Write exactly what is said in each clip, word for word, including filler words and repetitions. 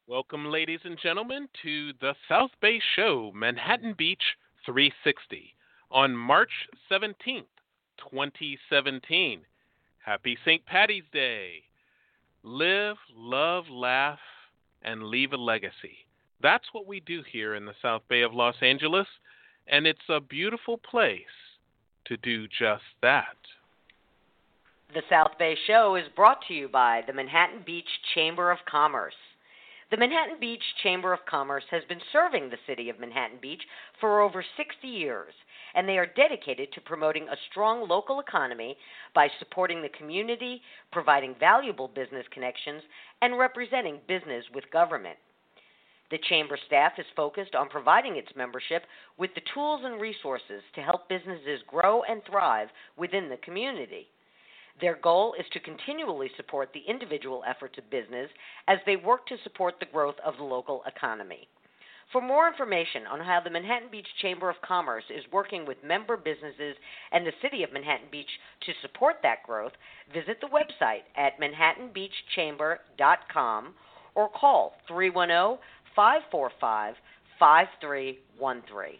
Welcome, ladies and gentlemen, to the South Bay Show, Manhattan Beach three sixty, on March seventeenth, twenty seventeen. Happy Saint Patty's Day. Live, love, laugh, and leave a legacy. That's what we do here in the South Bay of Los Angeles, and it's a beautiful place to do just that. The South Bay Show is brought to you by the Manhattan Beach Chamber of Commerce. The Manhattan Beach Chamber of Commerce has been serving the city of Manhattan Beach for over sixty years, and they are dedicated to promoting a strong local economy by supporting the community, providing valuable business connections, and representing business with government. The Chamber staff is focused on providing its membership with the tools and resources to help businesses grow and thrive within the community. Their goal is to continually support the individual efforts of business as they work to support the growth of the local economy. For more information on how the Manhattan Beach Chamber of Commerce is working with member businesses and the city of Manhattan Beach to support that growth, visit the website at manhattan beach chamber dot com or call three one zero, five four five, five three one three.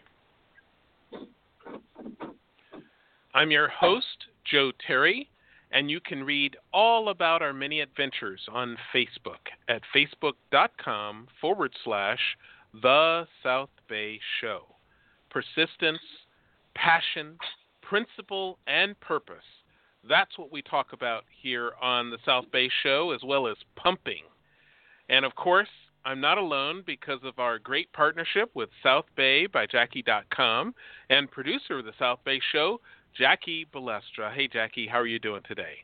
I'm your host, Joe Terry, and you can read all about our many adventures on Facebook at facebook.com forward slash The South Bay Show. Persistence, passion, principle, and purpose. That's what we talk about here on the South Bay Show, as well as pumping. And of course, I'm not alone because of our great partnership with South Bay by Jackie dot com and producer of the South Bay Show, Jackie Balestra. Hey, Jackie, how are you doing today?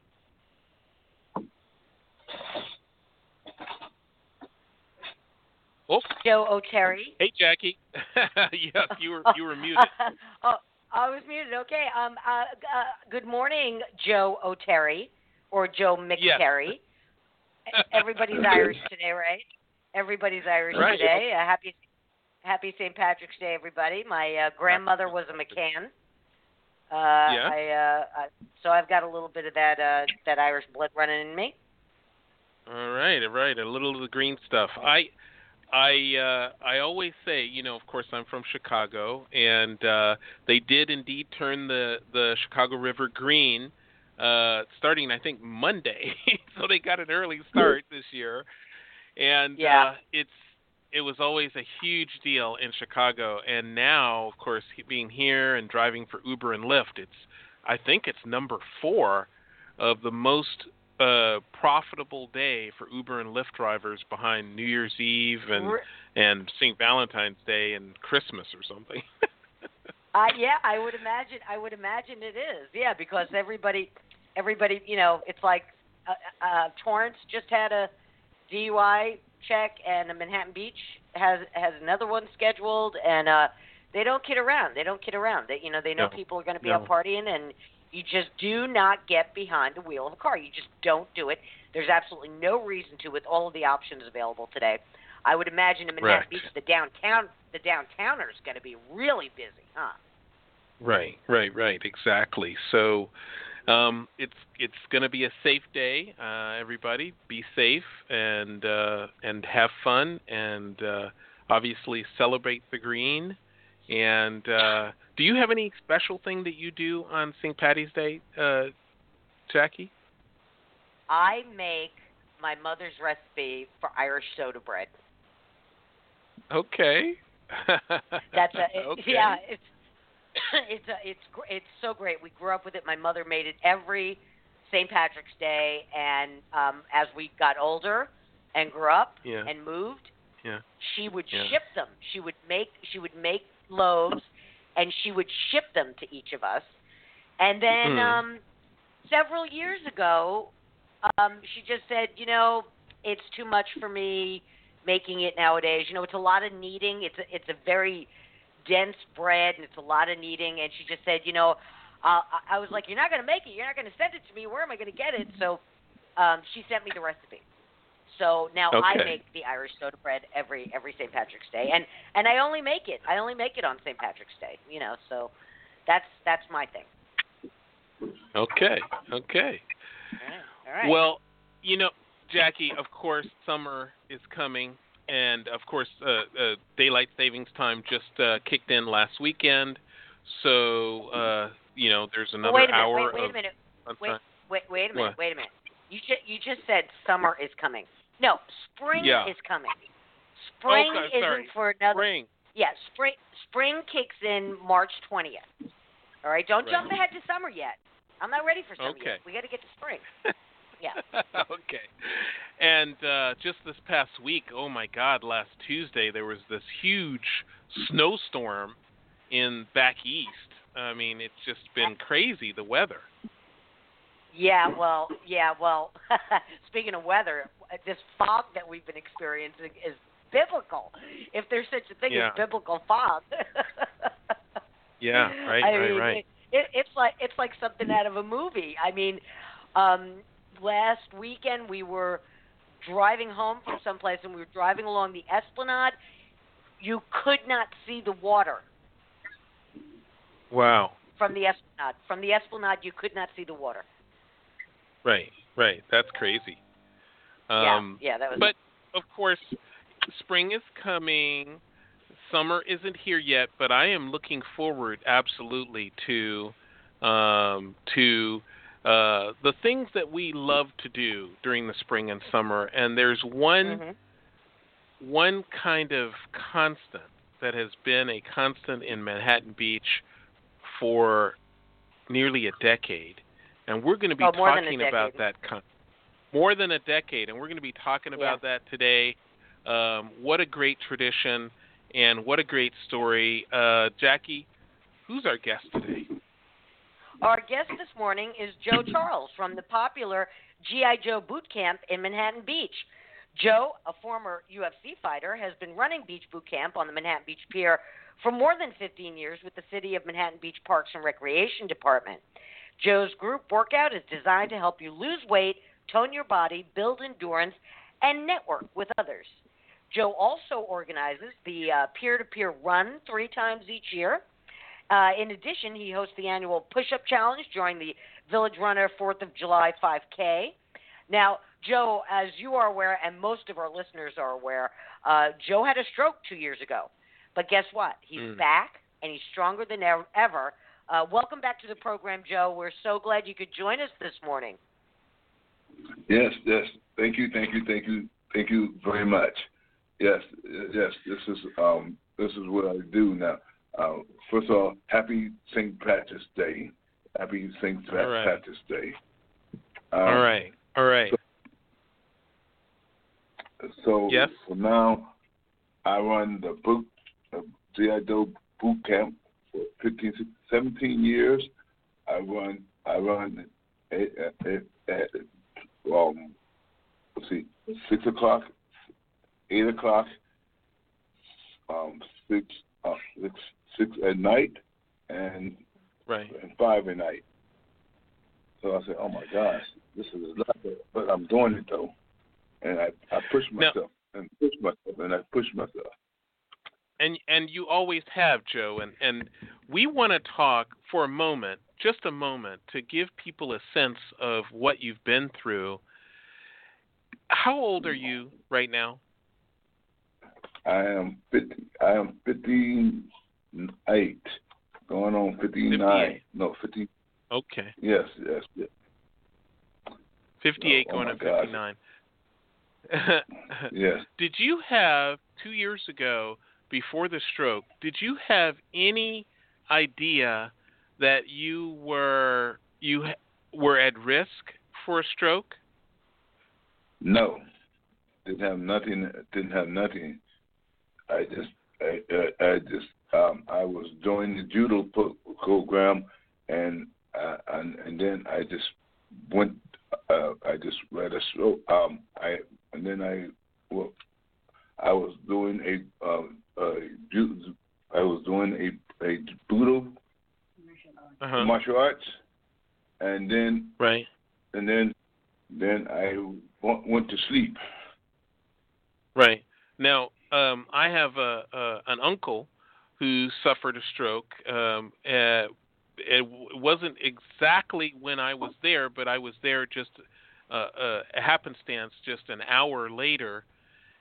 Oh. Joe O'Terry. Hey, Jackie. Yes, you were you were muted. Oh, I was muted. Okay. Um. Uh, uh. Good morning, Joe O'Terry, or Joe McTerry. Yes. Everybody's Irish today, right? Everybody's Irish right. today. Uh, happy Happy Saint Patrick's Day, everybody. My uh, grandmother was a McCann. Uh, yeah. I, uh, I, so I've got a little bit of that uh, that Irish blood running in me. All right, all right, a little of the green stuff. I, I, uh, I always say, you know, of course, I'm from Chicago, and uh, they did indeed turn the the Chicago River green, uh, starting I think Monday. So they got an early start this year, and yeah. uh, it's. It was always a huge deal in Chicago, and now, of course, being here and driving for Uber and Lyft, it's, I think it's number four of the most uh, profitable day for Uber and Lyft drivers behind New Year's Eve and and Saint Valentine's Day and Christmas or something. uh, yeah, I would imagine. I would imagine it is. Yeah, because everybody, everybody, you know, it's like uh, uh, Torrance just had a D U I check, and the Manhattan Beach has has another one scheduled, and uh, they don't kid around. They don't kid around. They, you know, they know no. people are going to be no. out partying, and you just do not get behind the wheel of a car. You just don't do it. There's absolutely no reason to with all of the options available today. I would imagine in Manhattan right. Beach, the downtown, the downtowners is going to be really busy, huh? Right, right, right, exactly. So. Um, it's it's going to be a safe day. Uh, everybody, be safe and uh, and have fun, and uh, obviously celebrate the green. And uh, do you have any special thing that you do on Saint Patty's Day, uh, Jackie? I make my mother's recipe for Irish soda bread. Okay. That's a, it, okay. yeah. It's it's a, it's it's so great. We grew up with it. My mother made it every Saint Patrick's Day, and um, as we got older and grew up yeah. and moved, yeah. she would yeah. ship them. She would make she would make loaves, and she would ship them to each of us. And then mm. um, several years ago, um, she just said, you know, it's too much for me making it nowadays. You know, it's a lot of kneading. It's a, it's a very dense bread, and it's a lot of kneading. And she just said, you know, uh, I was like, you're not going to make it. You're not going to send it to me. Where am I going to get it? So um, she sent me the recipe. So now okay. I make the Irish soda bread every every Saint Patrick's Day, and and I only make it. I only make it on Saint Patrick's Day. You know, so that's that's my thing. Okay. Okay. All right. All right. Well, you know, Jackie, of course, summer is coming. and of course, uh, uh, daylight savings time just uh, kicked in last weekend, so uh, you know there's Well, another wait a minute. hour Wait, wait of. a minute. of Wait, time. wait, wait a minute. What? Wait a minute. You just you just said summer is coming. No, spring Yeah. is coming. Spring Okay, isn't sorry. for another. Spring. Yeah, spring spring kicks in March twentieth. All right, don't Right. jump ahead to summer yet. I'm not ready for summer Okay. yet. We got to get to spring. Yeah. Okay. And uh, just this past week, oh my God, last Tuesday there was this huge snowstorm in back east. I mean, it's just been crazy, the weather. Yeah, well, yeah, well, speaking of weather, this fog that we've been experiencing is biblical, if there's such a thing Yeah. as biblical fog. Yeah, right, I right, mean, right. It, it, it's like it's like something out of a movie. I mean, um, last weekend we were driving home from someplace and we were driving along the Esplanade. You could not see the water Wow. from the Esplanade. From the Esplanade, you could not see the water. Right, right. That's crazy. Um, yeah, yeah, that was. But of course, spring is coming. Summer isn't here yet, but I am looking forward absolutely to um, to uh, the things that we love to do during the spring and summer. And there's one Mm-hmm. one kind of constant that has been a constant in Manhattan Beach for nearly a decade, and we're going to be Oh, more than a talking decade. about that con- more than a decade, and we're going to be talking about Yeah. that today. Um, what a great tradition, and what a great story. Uh, Jackie, who's our guest today? Our guest this morning is Joe Charles from the popular G I. Joe Boot Camp in Manhattan Beach. Joe, a former U F C fighter, has been running Beach Boot Camp on the Manhattan Beach Pier for more than fifteen years with the City of Manhattan Beach Parks and Recreation Department. Joe's group workout is designed to help you lose weight, tone your body, build endurance, and network with others. Joe also organizes the uh, peer-to-peer run three times each year. Uh, in addition, he hosts the annual push-up challenge during the Village Runner fourth of July five K. Now, Joe, as you are aware, and most of our listeners are aware, uh, Joe had a stroke two years ago. But guess what? He's Mm. back, and he's stronger than ever. Uh, welcome back to the program, Joe. We're so glad you could join us this morning. Yes, yes. Thank you, thank you, thank you, thank you very much. Yes, yes. This is um, this is what I do now. Uh, first of all, happy Saint Patrick's Day. Happy Saint All right. Patrick's Day. Um, all right, all right. So, so Yes. for now, I run the boot, uh, G I. Joe Boot Camp for fifteen, seventeen years. I run, I run at, at, at um, let's see, six o'clock, eight o'clock, um, six, uh, six, six at night, and Right. and five at night. So I said, oh my gosh, this is a lot, but I'm doing it though, and I, I push Now- myself and push myself and I push myself. And and you always have, Joe, and, and we want to talk for a moment, just a moment, to give people a sense of what you've been through. How old are you right now? I am fifty. I am fifty-eight, going on fifty-nine. fifty-eight. No, fifty. Okay. Yes, yes, yes. fifty-eight Oh, oh going my on gosh. fifty-nine. Yes. Did you have, two years ago, before the stroke, did you have any idea that you were you ha- were at risk for a stroke? No, didn't have nothing. Didn't have nothing. I just, I, I, I just, um, I was doing the judo pro- program, and uh, and and then I just went. Uh, I just read a stroke. Um, I and then I, well, I was doing a, uh, a ju- I was doing a a judo Uh-huh. martial arts, and then Right. and then then I went, went to sleep. Right. Now, um, I have a, a an uncle who suffered a stroke. Um, uh, it w- wasn't exactly when I was there, but I was there just uh, uh, a happenstance, just an hour later.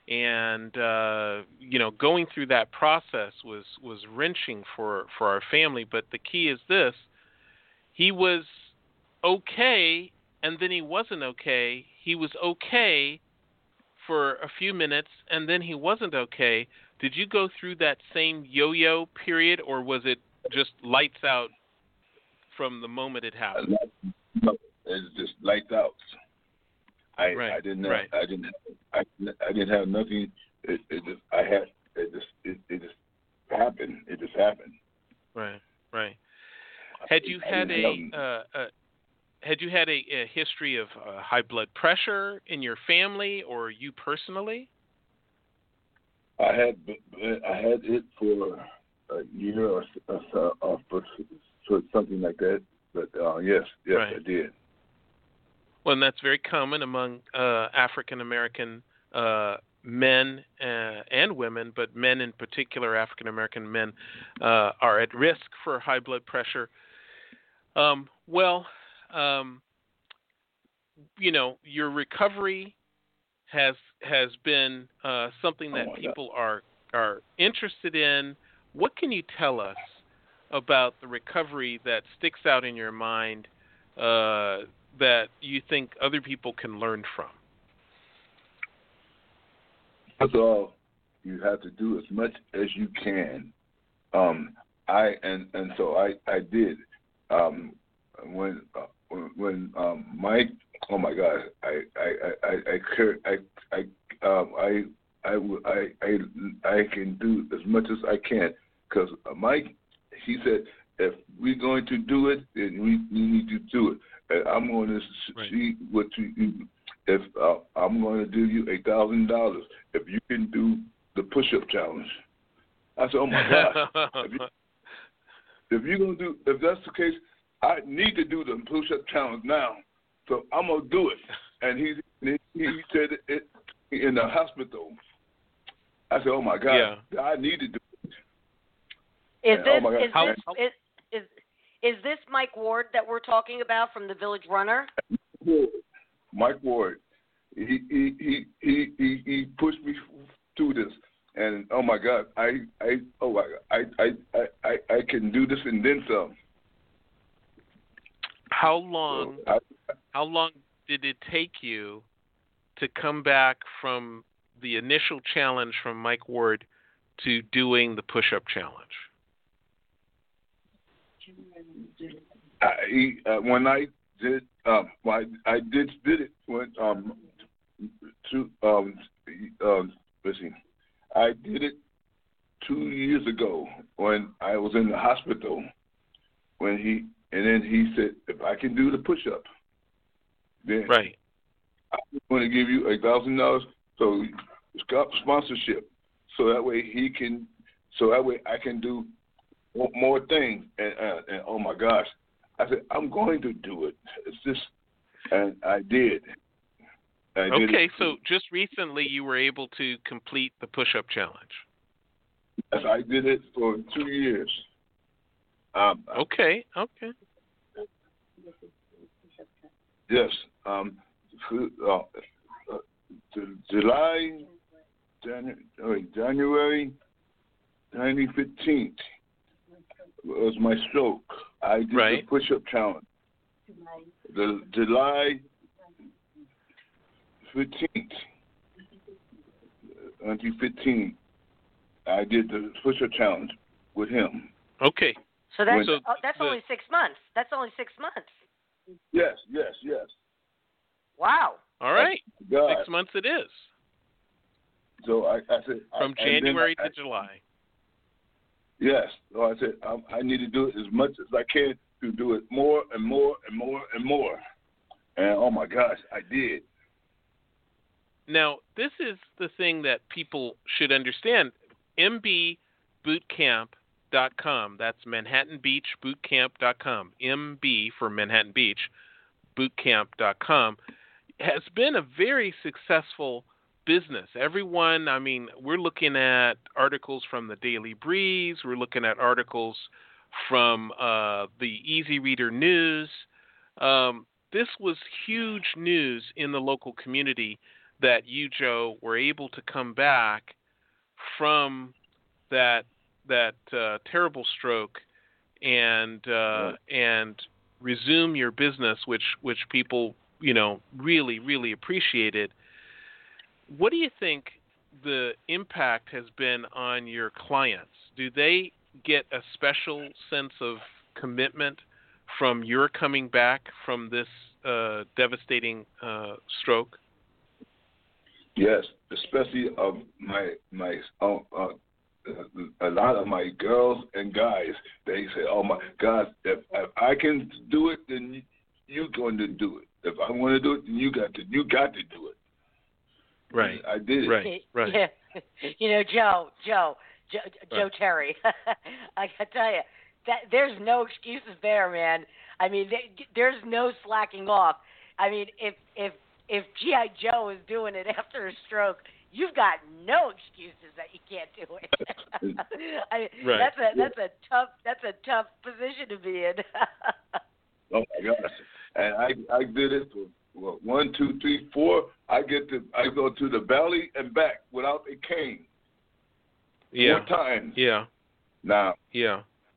and uh, you know, going through that process was was wrenching for for our family. But the key is this: he was okay, and then he wasn't okay. He was okay for a few minutes, and then he wasn't okay. Did you go through that same yo-yo period, or was it just lights out from the moment it happened? No, it's just lights out. I right, I didn't have, right. I didn't I, I didn't have nothing. It, it just I had it just it, it just happened. It just happened. Right, right. Had you had a uh, uh, had you had a, a history of uh, high blood pressure in your family or you personally? I had I had it for a year or, or, or for, for something like that. But uh, yes, yes, right. I did. Well, and that's very common among uh, African American uh, men uh, and women, but men in particular, African American men, uh, are at risk for high blood pressure. Um, well, um, you know, your recovery has has been uh, something that oh people are are interested in. What can you tell us about the recovery that sticks out in your mind uh, that you think other people can learn from? First of all, you have to do as much as you can. Um, I and, and so I I did. Um, when uh, when, when um, Mike, oh my God, I I I I I I um, I, I, I, I, I can do as much as I can because Mike, he said, if we're going to do it, then we, we need to do it. And I'm going to right. see what you. If uh, I'm going to give you a thousand dollars if you can do the push-up challenge. I said, oh my gosh, if, you, if you're going to do, if that's the case, I need to do the push-up challenge now. So I'm gonna do it. And he he, he said it, it in the hospital. I said, oh my God, yeah. I need to do it. Is and, this oh my God, is how, this how, is, is is this Mike Ward that we're talking about from the Village Runner? Mike Ward. He he he he he, he pushed me through this. And oh my God, I I oh my God, I I I I can do this and then some. How long? So I, how long did it take you to come back from the initial challenge from Mike Ward to doing the push-up challenge? I, uh, when I did, um, I, I did did it when um to um um let's see, I did it two years ago when I was in the hospital when he. And then he said, if I can do the push-up, then right. I'm going to give you a thousand dollars. So it's got sponsorship, so that way he can, so that way I can do more things. And, uh, and oh my gosh, I said I'm going to do it. It's just, and I did. I did okay, it. so just recently you were able to complete the push-up challenge. Yes, I did it for two years. Um, okay, okay. Yes. Um, uh, uh, July, January, January twenty fifteen was my stroke. I did right. the push-up challenge. The July fifteenth, twenty fifteen, I did the push-up challenge with him. Okay. So that's so oh, that's the, only six months. That's only six months. Yes, yes, yes. Wow. All right. God. Six months it is. So I, I said from I, January I, to July. Yes. So I said I, I need to do it as much as I can to do it more and more and more and more. And oh my gosh, I did. Now, this is the thing that people should understand. M B Bootcamp dot com. That's Manhattan Beach Bootcamp dot com. M B for Manhattan Beach Bootcamp dot com has been a very successful business. Everyone, I mean, we're looking at articles from the Daily Breeze. We're looking at articles from uh, the Easy Reader News. Um, this was huge news in the local community that you, Joe, were able to come back from that that uh, terrible stroke and uh, and resume your business, which which people you know really really appreciated. What do you think the impact has been on your clients? Do they get a special sense of commitment from your coming back from this uh, devastating uh, stroke? Yes, especially of my my uh, uh, a lot of my girls and guys. They say, "Oh my God, if, if I can do it, then you're going to do it. If I want to do it, then you got to you got to do it." Right. I did it. Right. Right. Yeah. You know, Joe, Joe, Joe, Joe Right. Terry. I gotta tell you, that there's no excuses there, man. I mean, they, there's no slacking off. I mean, if if if G I. Joe is doing it after a stroke, you've got no excuses that you can't do it. I mean, Right. that's a that's a tough that's a tough position to be in. Oh my gosh! And I I did it for well, one, two, three, four. I get to I go to the belly and back without a cane. Yeah. Four times. Yeah. Now. Yeah.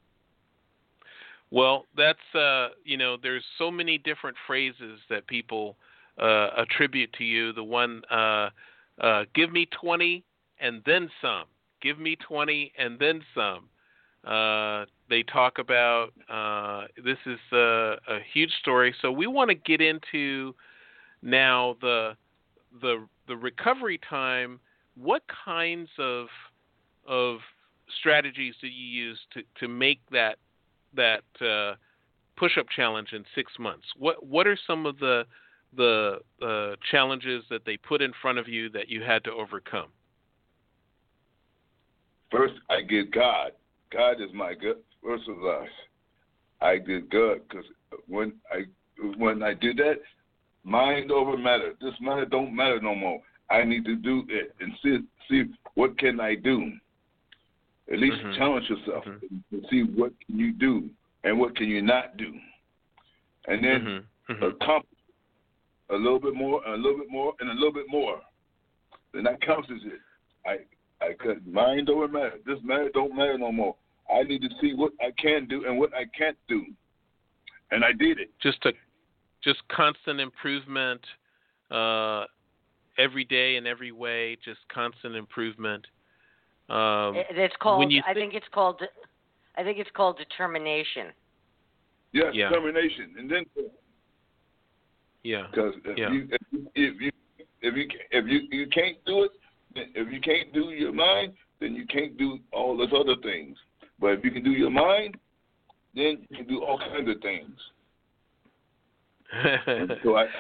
Well, that's uh, you know, there's so many different phrases that people uh, attribute to you. The one, uh, uh, "Give me twenty and then some." Give me twenty and then some. Uh, they talk about uh, this is a, a huge story. So we want to get into now the the the recovery time. What kinds of of strategies do you use to, to make that that uh, push-up challenge in six months? What what are some of the the uh, challenges that they put in front of you that you had to overcome? First, I get God. God is my good. First of all, I did good because when I when I did that, mind over matter. This matter don't matter no more. I need to do it and see see what can I do. At least Mm-hmm. challenge yourself Mm-hmm. and see what can you do and what can you not do, and then Mm-hmm. Mm-hmm. accomplish a little bit more and a little bit more and a little bit more. Then that accomplishes it. I I cut mind over matter. This matter don't matter no more. I need to see what I can do and what I can't do, and I did it. Just a just constant improvement uh, every day in every way. Just constant improvement. Um, It- it's called. when you I think- think it's called. I think it's called determination. Yes, Yeah. determination, and then Yeah. because if, Yeah. you, if you if you if you if you you can't do it, then if you can't do your mind, then you can't do all those other things. But if you can do your mind, then you can do all kinds of things. And so I,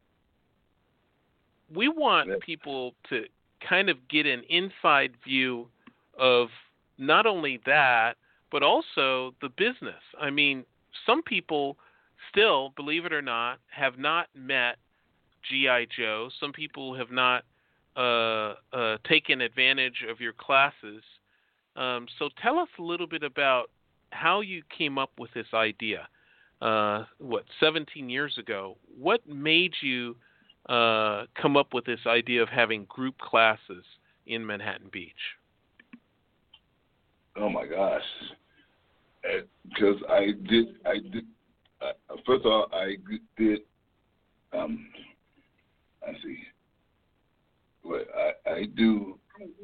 we want Yeah. people to kind of get an inside view of not only that, but also the business. I mean, some people still, believe it or not, have not met G I. Joe. Some people have not uh, uh, taken advantage of your classes. Um, so tell us a little bit about how you came up with this idea. Uh, what, seventeen years ago? What made you uh, come up with this idea of having group classes in Manhattan Beach? oh my gosh, because I did I did uh, first of all I did um I see what I I do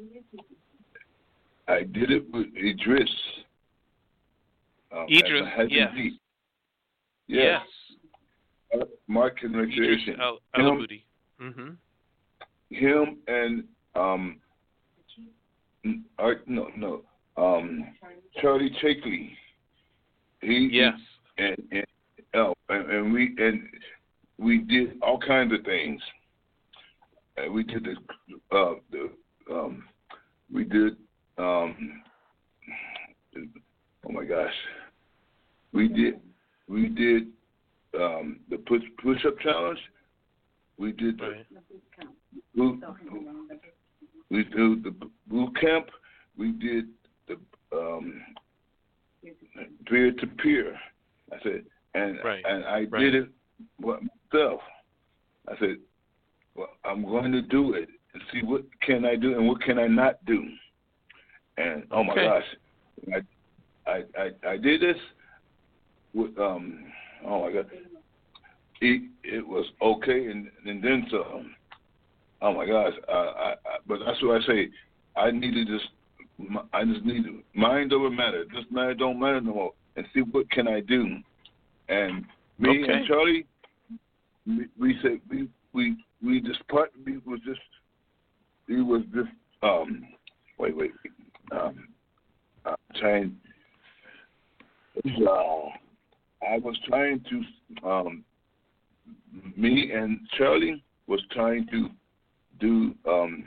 I did it with Idris. Um, at Idris, Manhattan yes. Beach. Yes. Uh, Market Idris recreation. Al- Him, Alaboudi. Mm-hmm. him and um, n- uh, no, no, um, Charlie Chakely. He Yes. and and, oh, and and we and we did all kinds of things. Uh, we did the uh, the um, we did um, oh my gosh, we did we did um, the push push up challenge. We did the Right. boot, we did the boot camp. We did the um, peer to peer. I said, and Right. and I Right. did it myself. I said, well, I, I'm going to do it and see what can I do and what can I not do. And oh my okay. gosh, I, I I I did this with um oh my God, it it was okay and and then some. Oh my gosh, I, I, I but that's what I say. I need to just I just need to mind over matter. This matter don't matter no more, and see what can I do. And me okay. and Charlie, we, we said we we we just part we was just we was just um wait wait um I'm trying uh, I was trying to um me and Charlie was trying to do um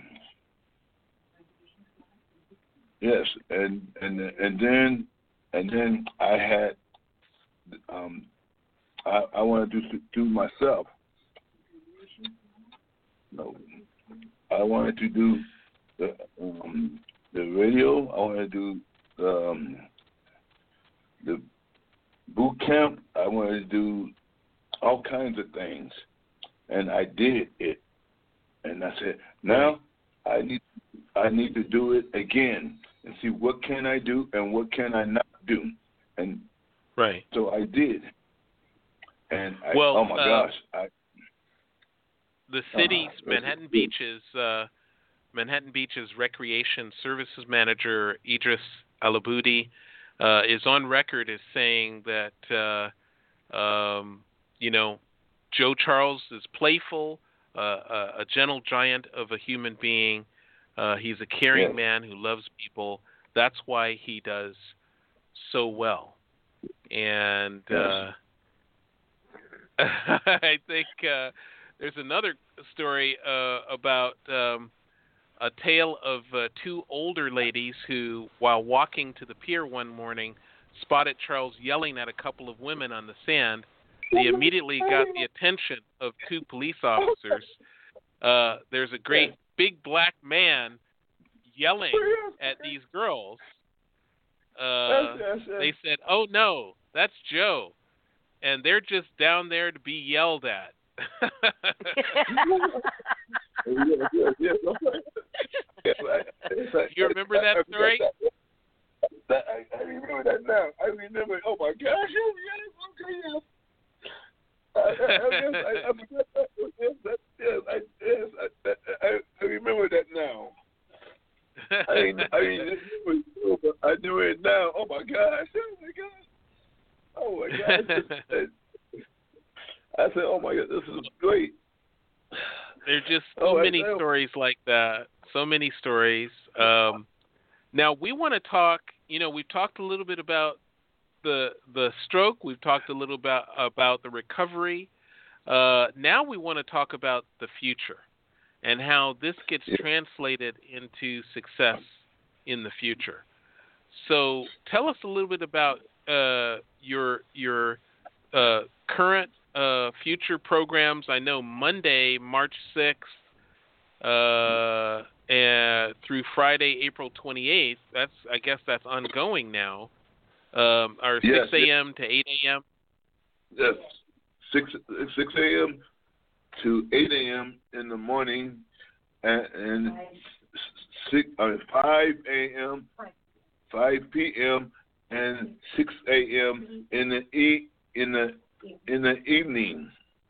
yes and and and then and then I had um I I wanted to do, do myself. No, I wanted to do the um, the radio. I wanted to do um, the boot camp. I wanted to do all kinds of things, and I did it. And I said, now I need I need to do it again and see what can I do and what can I not do. And right. so I did. And I, well, oh my uh, gosh, I. The city's uh, Manhattan good. Beach's uh, Manhattan Beach's Recreation Services Manager Idris Alaboudi uh, is on record as saying that uh, um, you know Joe Charles is playful, uh, a, a gentle giant of a human being. Uh, he's a caring yes. man who loves people. That's why he does so well. And yes. uh, I think. Uh, There's another story uh, about um, a tale of uh, two older ladies who, while walking to the pier one morning, spotted Charles yelling at a couple of women on the sand. They immediately got the attention of two police officers. Uh, there's a great big black man yelling at these girls. Uh, they said, "Oh no, that's Joe," and they're just down there to be yelled at. You remember that story? That, I, I remember that now. I remember. Oh my gosh! Yes, okay, yes. I, I, I, I forgot that. Yes, that, yes, I, yes, I, I, I remember that now. I, I remember it, but I knew it now. Oh my gosh! Oh my gosh! Oh my gosh! I said, "Oh my God, this is great." There's just so oh, many I, stories like that. So many stories. Um, now we want to talk. You know, we've talked a little bit about the the stroke. We've talked a little about about the recovery. Uh, now we want to talk about the future and how this gets yeah. translated into success in the future. So, tell us a little bit about uh, your your uh, current. Uh, future programs. I know Monday, March sixth, uh, and through Friday, April twenty-eighth. That's I guess that's ongoing now. Um, or yes, six a.m. to eight a.m. Yes, six six a.m. to eight a.m. in the morning, and, and six uh, five a.m. five p.m. and six a.m. in the e in the in the evening.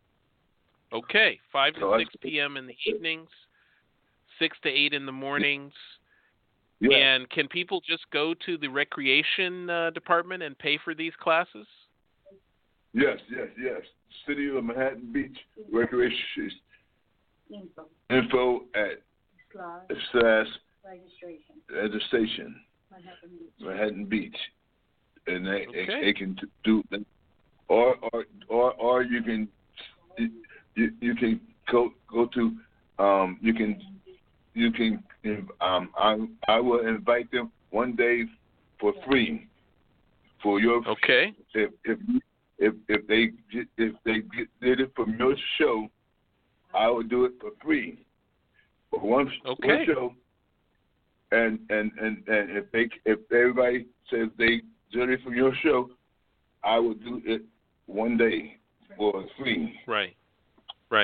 Okay, five to so six p.m. in the evenings, six to eight in the mornings. Yeah. And can people just go to the recreation uh, department and pay for these classes? Yes, yes, yes. City of Manhattan Beach Recreation info, info at slash registration registration Manhattan Beach. Manhattan Beach, and they, okay. they, they can do. Or, or or or you can you, you can go go to um you can you can um I I will invite them one day for free for your okay if if if if they if they did it from your show, I will do it for free for one, okay. one show. And, and and and if they if everybody says they did it from your show, I will do it one day for free. Right, right.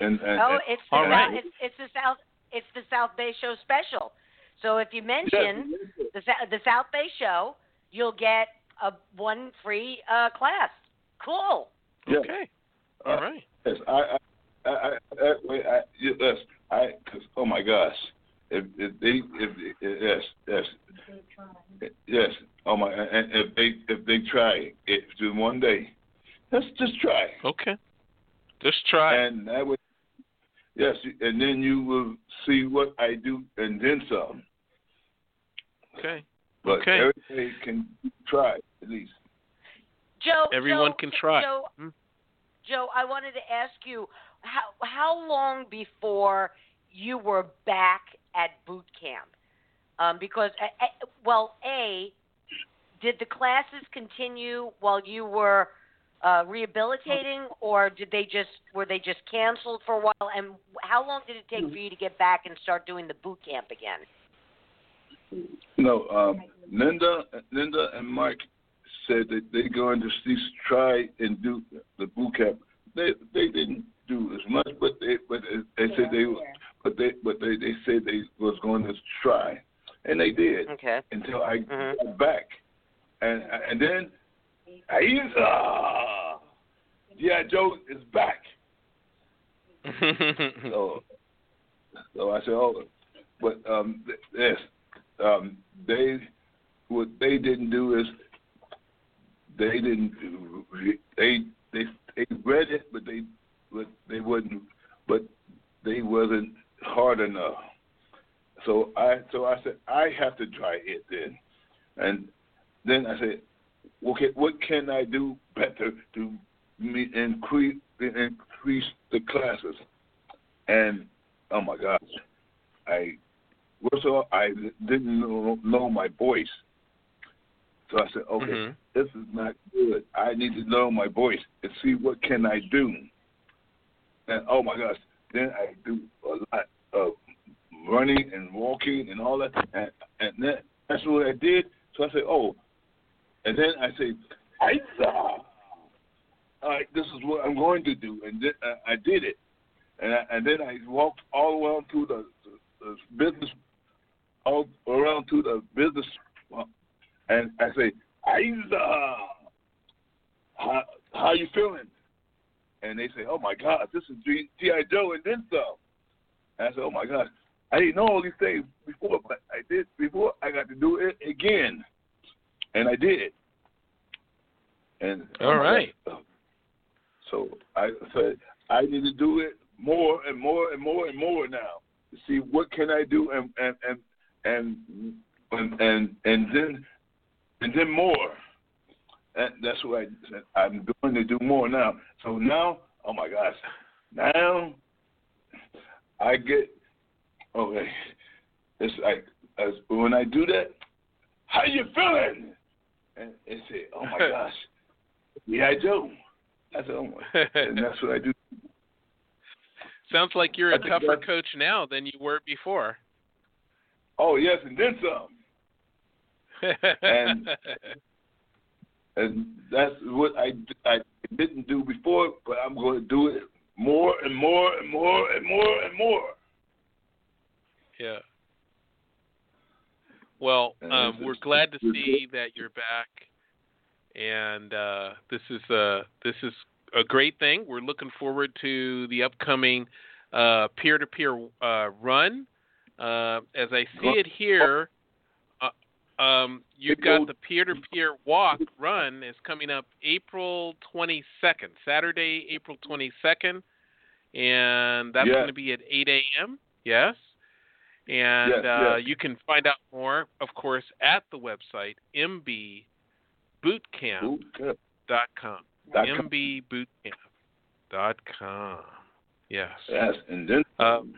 And, and, oh, and it's the all right. South, it's, it's the South it's the South Bay Show special. So if you mention yes, the the South Bay Show, you'll get a one free uh, class. Cool. yes. Okay. Uh, All right. Yes, I, I, I, I, I, wait, I yes, I, cause, oh my gosh, if, if they, if, if yes, yes, yes, oh my, and if they, if they try it to one day, let's just try. Okay. Just try. And that would, yes, and then you will see what I do, and then some. Okay. But Okay. everybody can try at least. Joe, Everyone Joe, can try. Joe, Hmm? Joe, I wanted to ask you how how long before you were back at boot camp? Um, because uh, uh, well, a did the classes continue while you were uh, rehabilitating, or did they just were they just canceled for a while? And how long did it take for you to get back and start doing the boot camp again? No, um, Linda, Linda and Mike said that they're going to at least try and do the boot camp. They they didn't do as much, but they but they, they said they but they but they, they said they was going to try, and they did. Okay. Until I Mm-hmm. got back, and and then I uh, yeah, Joe is back. so so I said, oh, but um, yes, um, they what they didn't do is they didn't they they they read it, but they but they wouldn't but they wasn't hard enough. So I so I said I have to try it then, and then I said, okay, what can I do better to me increase increase the classes? And oh my gosh, I first of all I didn't know, know my voice. So I said, okay, Mhm. this is not good. I need to know my voice and see what can I do. And oh my gosh, then I do a lot of running and walking and all that, and and then, that's what I did. So I said, oh, and then I say, I saw. All right, this is what I'm going to do, and then, uh, I did it, and I, and then I walked all the way on to the, the, the business, all around to the business. And I say, Aiza, how, how you feeling? And they say, oh, my God, this is G I. Joe and then some. And I said, oh, my God, I didn't know all these things before, but I did before. I got to do it again. And I did it. And All oh right. God. So I said, I need to do it more and more and more and more now to see what can I do and and and and and, and, and then and then more. And that's what I said. I'm going to do more now. So now, oh my gosh, now I get okay. It's like as, when I do that, how you feeling? And they say, oh my gosh, yeah, I do. I said, oh my, and that's what I do. Sounds like you're a I think tougher that's- coach now than you were before. Oh yes, and then some. And and that's what I, I didn't do before, but I'm going to do it more and more and more and more and more. Yeah. Well, And um, it's- we're glad to it's see that you're back, and uh, this is a this is a great thing. We're looking forward to the upcoming uh, peer-to-peer uh, run. Uh, as I see it here, uh, um, you've got the peer-to-peer walk run is coming up April twenty-second, Saturday, April twenty-second, and that's Yes. going to be at eight a.m. Yes. And Yes, uh, yes. you can find out more, of course, at the website m b boot camp dot com. Dot com. m b boot camp dot com. Yes. Yes, and then Um,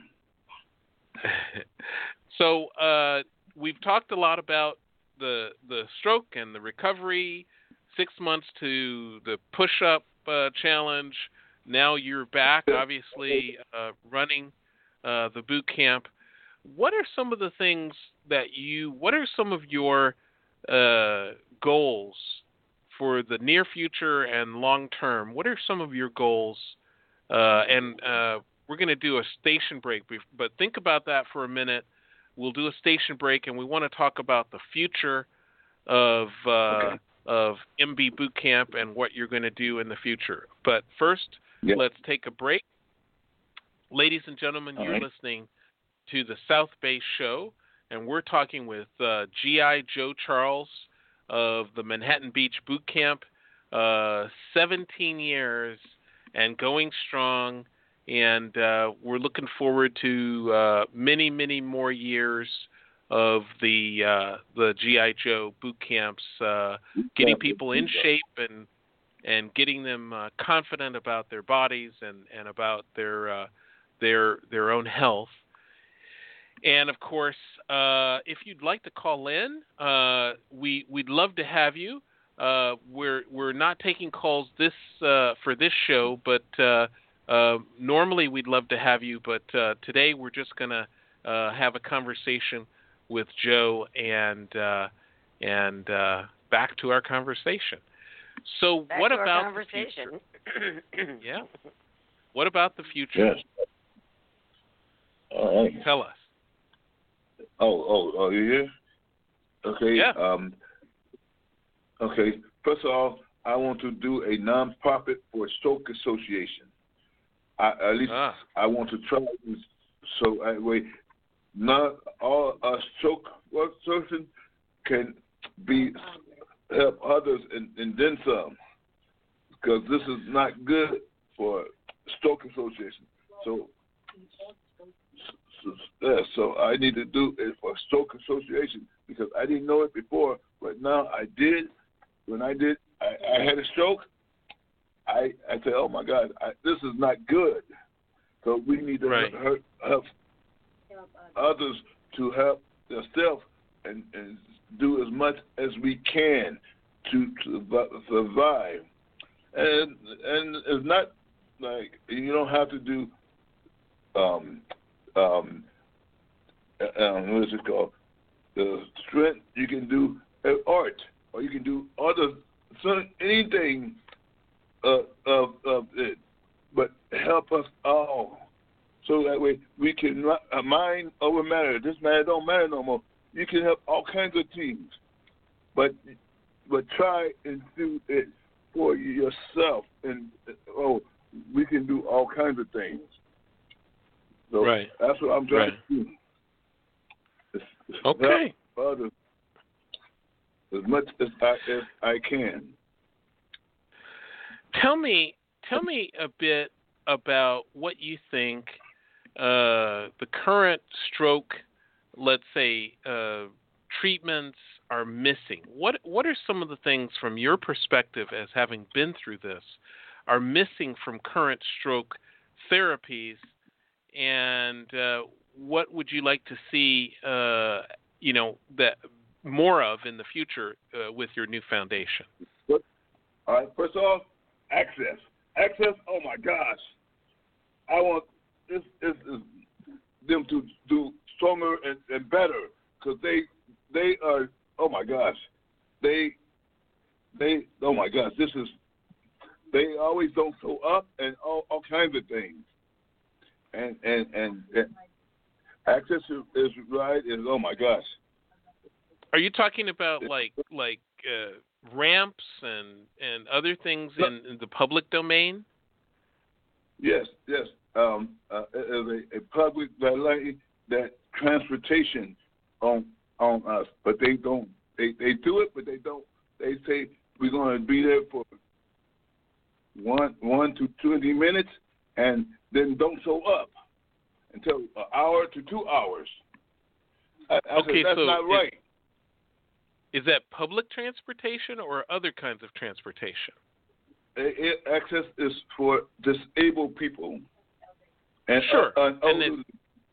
so uh, we've talked a lot about the the stroke and the recovery, six months to the push-up uh, challenge. Now you're back, obviously, uh, running uh, the boot camp. What are some of the things that you, what are some of your uh, goals for the near future and long term? What are some of your goals uh, and uh, we're going to do a station break. But think about that for a minute. We'll do a station break, and we want to talk about the future of uh, okay. of M B Boot Camp and what you're going to do in the future. But first, yep. let's take a break. Ladies and gentlemen, All you're right. listening to the South Bay Show, and we're talking with uh, G I Joe Charles of the Manhattan Beach Boot Camp, uh, seventeen years and going strong, and uh, we're looking forward to uh, many, many more years of the uh, the G I Joe boot camps, uh, getting people in shape and and getting them uh, confident about their bodies and, and about their uh, their their own health. And of course, uh, if you'd like to call in, uh, we we'd love to have you. Uh, we're we're not taking calls this uh, for this show, but uh, uh, normally we'd love to have you. But uh, today we're just gonna uh, have a conversation with Joe, and uh, and uh, back to our conversation. So back what to about our conversation? The future? Yeah. What about the future? Yes. All right. Tell us. Oh, oh, oh, you here? Okay. Yeah. Um. Okay. First of all, I want to do a nonprofit for Stroke Association. I, at least ah. I want to try this so that way not all a stroke person can be help others and, and then some, because this is not good for Stroke Association. So, so, yeah, so I need to do it for Stroke Association because I didn't know it before, but now I did. When I did, I, I had a stroke. I I said, oh my God, I, this is not good. So we need to right. help, help others to help themselves and, and do as much as we can to, to survive. And and it's not like you don't have to do um um, um what is it called? The strength. You can do art, or you can do other some, anything uh, of of it, but help us all. So that way we can uh, mind over matter. This matter don't matter no more. You can help all kinds of things, but but try and do it for yourself. And oh, we can do all kinds of things. So right. that's what I'm trying right. to do. It's, it's okay. Help others as much as I as I can. Tell me, tell me a bit about what you think. Uh, the current stroke, let's say, uh, treatments are missing. What what are some of the things from your perspective as having been through this are missing from current stroke therapies, and uh, what would you like to see, uh, you know, that more of in the future uh, with your new foundation? All right. First off, access. Access. Oh my gosh, I want. This is them to do stronger and, and better because they they are oh my gosh they they oh my gosh this is they always don't show up and all, all kinds of things and and and, and access is, is right is oh my gosh. Are you talking about like like uh, ramps and and other things in, in the public domain? Yes, yes. Um, uh, as a, a public valet, that transportation on on us, but they don't. They, they do it, but they don't. They say we're going to be there for one one to twenty minutes, and then don't show up until an hour to two hours. I, I okay, said, that's so not right. Is, is that public transportation or other kinds of transportation? It, it, access is for disabled people. And, sure. Uh, uh, and then,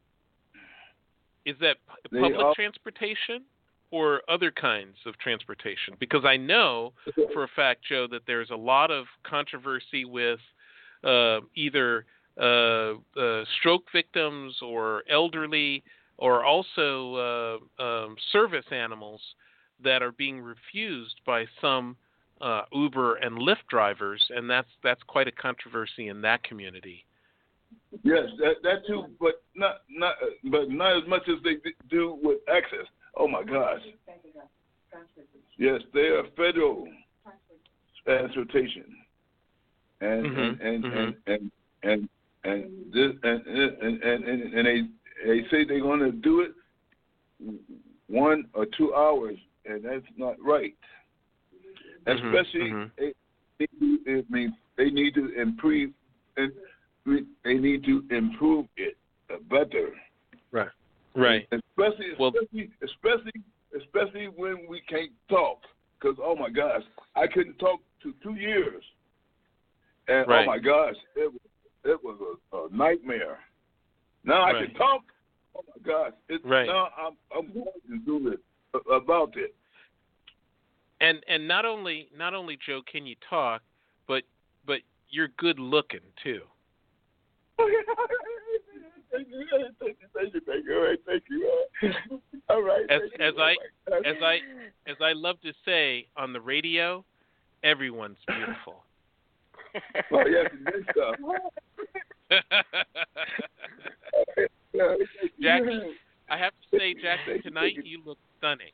is that p- public are, transportation or other kinds of transportation? Because I know for a fact, Joe, that there's a lot of controversy with uh, either uh, uh, stroke victims or elderly or also uh, um, service animals that are being refused by some uh, Uber and Lyft drivers, and that's that's quite a controversy in that community. Yes, that that too, but not not but not as much as they do with access. Oh my gosh. Yes, they are federal transportation, and Mm-hmm. and, and, Mm-hmm. and and and and this and and and, and, and they they say they're going to do it one or two hours, and that's not right. Mm-hmm. Especially, Mm-hmm. They, they, I mean, they need to improve, and they need to improve it better. Right. Right. Especially, Well, especially, especially, especially when we can't talk. Because oh my gosh, I couldn't talk to two years, and right. oh my gosh, it was it was a, a nightmare. Now I Right. can talk. Oh my gosh, it's, Right. now I'm I'm going to do it about it. And and not only not only Joe can you talk, but but you're good looking too. Thank you, thank you, thank you, thank you. All right, thank you. All right. As thank as you. I All right. as I as I love to say on the radio, everyone's beautiful. Well, yes, good stuff. Jackie, I have to say, Jackie, tonight you look stunning.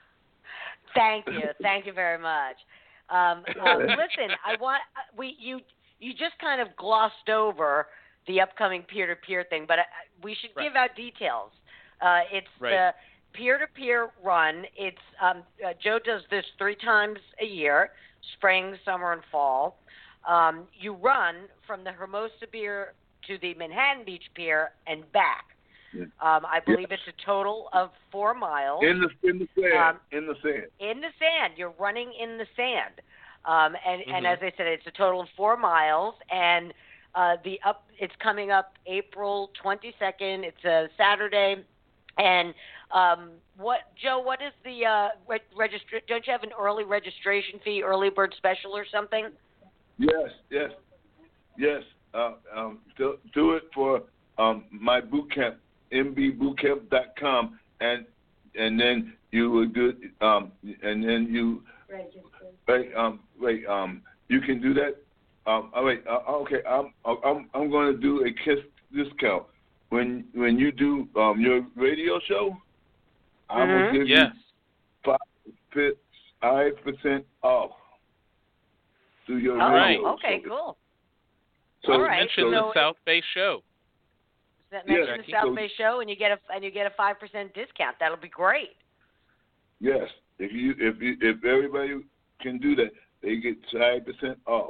Thank you, thank you very much. Um, um, listen, I want we you you just kind of glossed over the upcoming peer-to-peer thing, but I, we should Right. give out details. Uh, it's Right. the peer-to-peer run. It's um, uh, Joe does this three times a year: spring, summer, and fall. Um, you run from the Hermosa Pier to the Manhattan Beach Pier and back. Um, I believe Yes. it's a total of four miles. In the in the sand. Um, in the sand. In the sand. You're running in the sand. Um, and, Mm-hmm. and as I said, it's a total of four miles. And uh, the up it's coming up April twenty-second. It's a Saturday. And um, what, Joe, what is the uh, re- registra- don't you have an early registration fee, early bird special or something? Yes, yes, yes. Uh, um, do, do it for um, my boot camp, m b boot camp dot com, and and then you will do um, and then you Register. wait um wait um you can do that. Um, oh, wait, uh, okay. I'm I'm I'm going to do a kiss discount when when you do um your radio show. I will Mhm. give Yes. you five five percent off through your Oh, radio. okay, show. cool. So, All right, Mention so, the so- South Bay show. That Yeah, mention the Jackie. South So- Bay show, and you get a and you get a five percent discount. That'll be great. yes, if you if you, if everybody can do that, they get five percent off.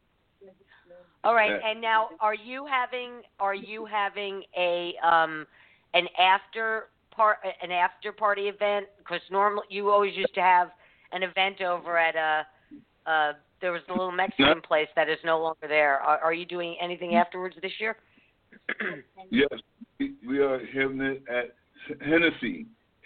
All right, Yeah. and now are you having are you having a um an after part an after party event? Because normally you always used to have an event over at a uh there was a little Mexican No. place that is no longer there. Are, are you doing anything afterwards this year? Yes, we- we are having it at Hennessy.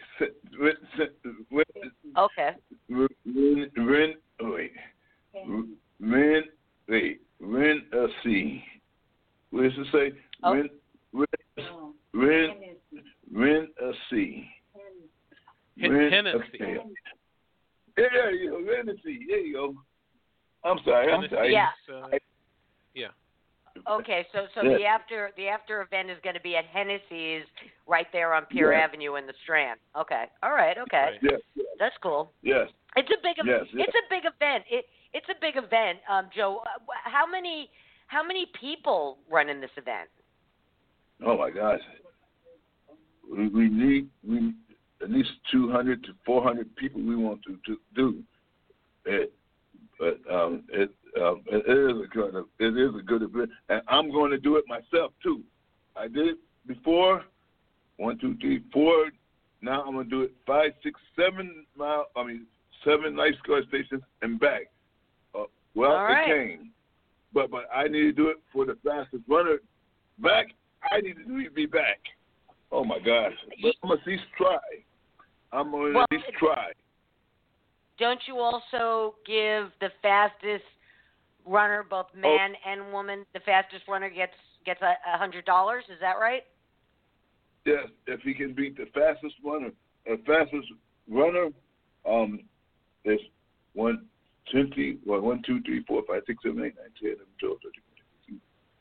Okay. Ren, Ren, wait, Ren, wait, Ren, uh, C. What does it say? Oh. Ren, Ren, Ren, Ren, uh, C. Hen- Ren, Hennessy. okay. Yeah, there you go, Hennessy. There you go. I'm sorry, I'm Tennessee, sorry. Yeah. uh, yeah. Okay, so so Yeah. the after the after event is going to be at Hennessy's right there on Pier Yeah. Avenue in the Strand. Okay. All right. Okay. Right. Yes, yes, That's cool. yes. It's a big Yes, yes. it's a big event. It it's a big event. Um, Joe, uh, how many how many people run in this event? Oh my gosh. We, we need we at least two hundred to four hundred people we want to, to do it, but um, it um, it is a good it is a good event, and I'm going to do it myself too. I did it before, one, two, three, four. Now I'm going to do it five, six, seven mile. I mean seven lifeguard stations and back. Uh, well, All right. it came, but but I need to do it for the fastest runner back. I need to do it be back. Oh my gosh! But I'm gonna at least try. I'm gonna Well, at least try. Don't you also give the fastest runner, both man and woman, the fastest runner gets gets a a hundred dollars? Is that right? Yes, if he can beat the fastest runner, the fastest runner, um, is one twenty, well, one, two, three, four, five, six, seven, eight, nine, ten, eleven, twelve, thirteen,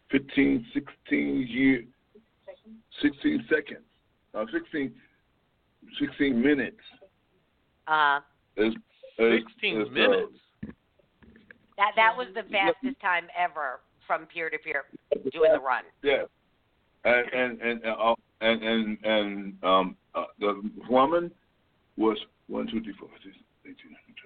fifteen, sixteen year, sixteen seconds, uh, sixteen, sixteen minutes. Uh, Is, is, sixteen is, minutes. Uh, that that was the fastest time ever from peer to peer doing the run. Yeah, and and and uh, and and, and um, uh, the woman was one, two, three, four, six, eight,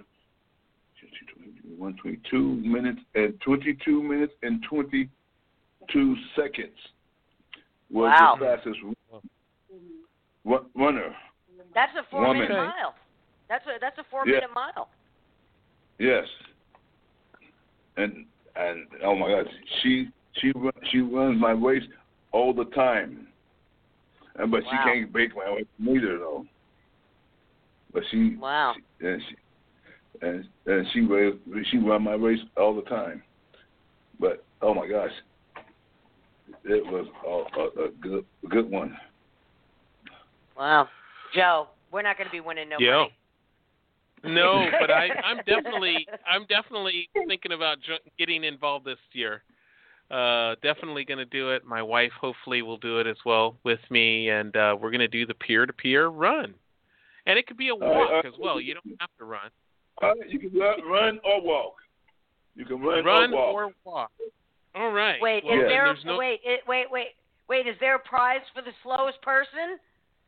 one twenty-two minutes and twenty-two minutes and twenty-two seconds was Wow. the fastest run, runner. That's a four Woman. minute mile. That's a that's a four Yeah. minute mile. Yes, and and oh my God, she she run, she runs my race all the time, and but Wow. she can't break my race neither though. But she Wow. she, and she and and she race, she run my race all the time. But oh my gosh, it was a, a, a good a good one. Wow. Joe, we're not going to be winning no Yeah. money. No, but I, I'm definitely, I'm definitely thinking about jo- getting involved this year. Uh, definitely going to do it. My wife hopefully will do it as well with me, and uh, we're going to do the peer-to-peer run. And it could be a walk uh, as well. You don't have to run. Uh, you can run, run or walk. You can run, Run or walk. or walk. All right. Wait, Well, is then there there's no... wait, it, wait, wait, wait, is there a prize for the slowest person?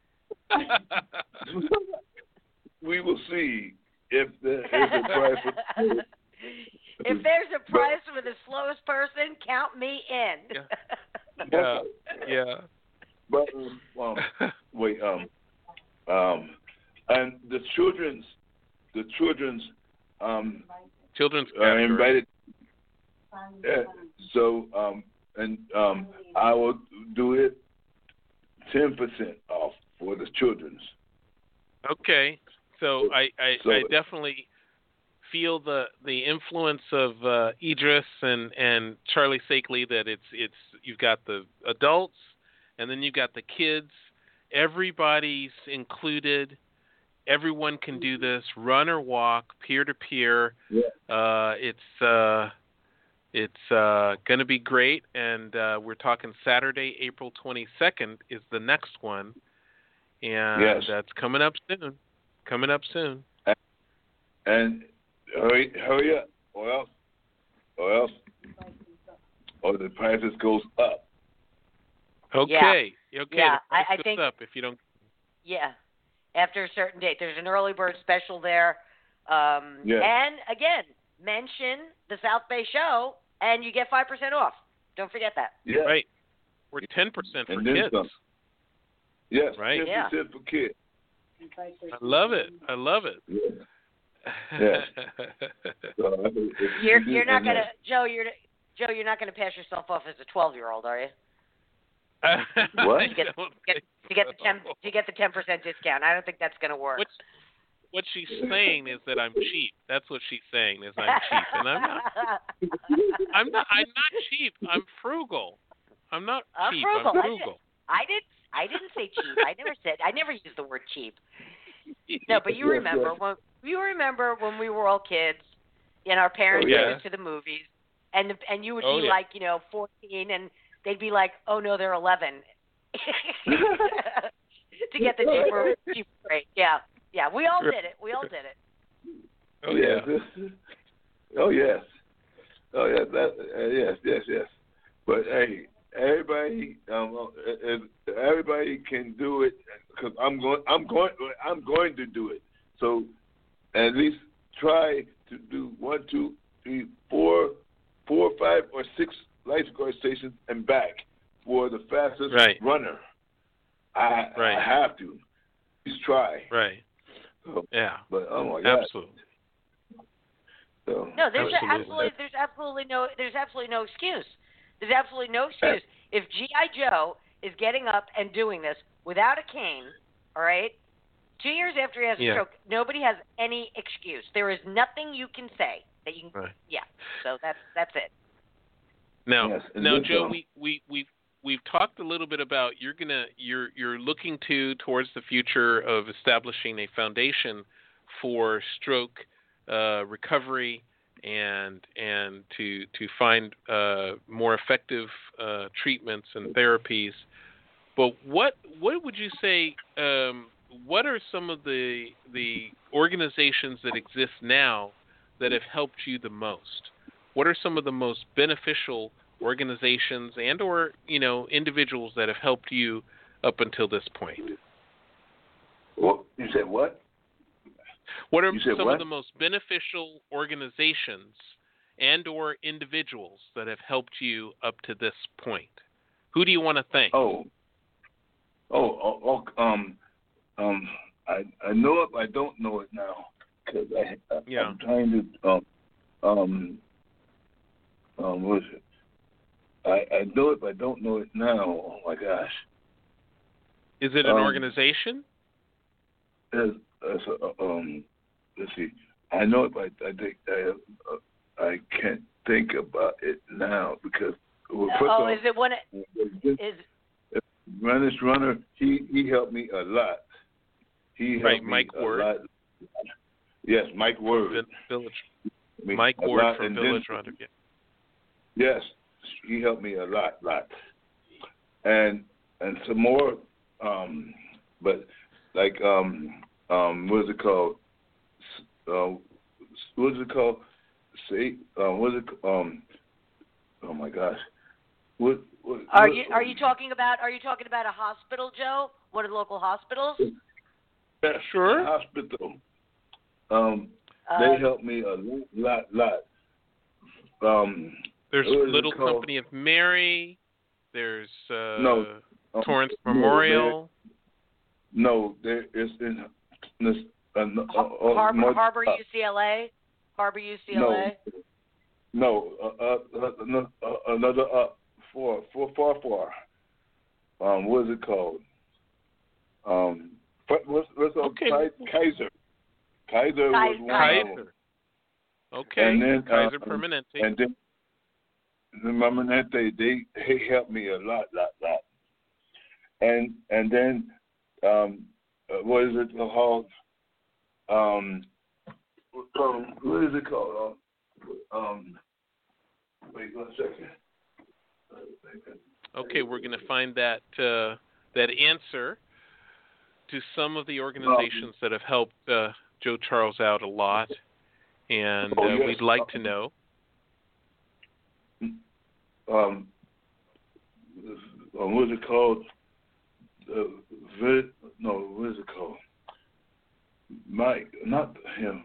We will see if there is a prize for. If there's a prize for the slowest person, count me in. Yeah, yeah. But um, wait, um, um, and the children's, the children's, um, Children's are pastor. invited. Yeah, so um, and um, I will do it ten percent off for the children's. Okay, so I, I, So- I definitely feel the the influence of uh, Idris and, and Charlie Sakely that it's it's you've got the adults and then you've got the kids. Everybody's included. Everyone can do this. Run or walk, peer to peer. Yeah. Uh, it's uh, it's uh, going to be great, and uh, we're talking Saturday, April twenty-second is the next one. And Yes. that's coming up soon. Coming up soon. And hurry, hurry up, or else, or else, or the prices goes up. Okay. Okay. Yeah, the price I- I goes think- up if you don't. Yeah, after a certain date. There's an early bird special there. Um, Yeah. And, again, mention the South Bay Show, and you get five percent off. Don't forget that. Yeah. Right. We're ten percent for And then kids. some. Yes. Right. ten Yeah. percent for kids. I love it. I love it. Yeah. Yes. So, I think if You're, you do- you're not and going to, then- Joe, you're Joe, you're not going to pass yourself off as a twelve-year-old, are you? What? I To get, don't get, think to get the so. ten to get the ten percent discount. I don't think that's going to work. What's, what she's saying is that I'm cheap. That's what she's saying is I'm cheap, and I'm not. I'm not. I'm not cheap. I'm frugal. I'm not I'm cheap. frugal. I'm I frugal. I did. I didn't say cheap. I never said. I never used the word cheap. No, but you Yes, remember yes. when you remember when we were all kids, and our parents Oh, took yeah. us to the movies, and the, and you would Oh, be yeah. like, you know, fourteen, and they'd be like, oh no, they're eleven, to get the cheaper cheaper rate. Yeah, yeah, we all did it. We all did it. Oh yeah. Yes. Oh yes. Oh yes. That, uh, yes. Yes. Yes. But hey, everybody, um, uh, uh, everybody can do it because I'm going. I'm going. I'm going to do it. So at least try to do one, two, three, four, four, five, or six lifeguard stations and back for the fastest Right. runner. I, Right. I have to. Please try. Right. So, Yeah. but oh my God. Absolutely. So, No, there's Absolutely. absolutely, there's absolutely no, there's absolutely no excuse. There's absolutely no excuse. If G I. Joe is getting up and doing this without a cane, all right, two years after he has a Yeah. stroke, nobody has any excuse. There is nothing you can say that you can. Right. Yeah. So that's that's it. Now, Yes, and now, then Joe, some. we we we've we've talked a little bit about you're gonna you're you're looking to towards the future of establishing a foundation for stroke uh, recovery and and to to find uh, more effective uh, treatments and therapies. But what what would you say? Um, what are some of the the organizations that exist now that have helped you the most? What are some of the most beneficial organizations and or you know individuals that have helped you up until this point? Well, you said what? What are some what? of the most beneficial organizations and or individuals that have helped you up to this point? Who do you want to thank? Oh, oh, oh, oh um, um, I I know it, but I don't know it now because I, I yeah. I'm trying to um um um what is it? I I know it, but I don't know it now. Oh my gosh. Is it an um, organization? As, as a, um, let's see. I know it, but I think I uh, I can't think about it now because. Well, first oh, off, is it one? This, Is Runner's Runner? He he helped me a lot. He helped right, me Mike a Word. lot. Yes, Mike Word. Village. Me Mike Ward lot. from And Village then, Runner. Yeah. Yes, he helped me a lot, lot. And and some more, um, but like um um what is it called? Uh, what is it called? Say um what is it um oh my gosh. What, what, are what, you are you talking about are you talking about a hospital, Joe? One of the local hospitals? Yeah, Sure. Hospital. Um, Uh, they helped me a lot, lot. Um, There's what is Little it called? Company of Mary. There's uh, No. Um, Torrance no, Memorial. No, there is in this. Uh, uh, uh, Harbor, more, Harbor uh, U C L A. Harbor U C L A. No, no, uh, uh, uh, no, uh, another uh, four, four, far, far. Um, what is it called? Um, what's what's Okay. Kaiser. Kaiser was one Kaiser. of them. Okay. And then, Kaiser uh, Permanente. And then, remember that they they they helped me a lot, lot, lot. And and then, um, uh, what is it called? Um, um, what is it called? Uh, um, wait one second. Okay, we're going to find that uh, that answer to some of the organizations that have helped uh, Joe Charles out a lot, and oh, uh, yes. we'd like to know. Um, what is it called? Uh, vid, no, what is it called? Mike, not him.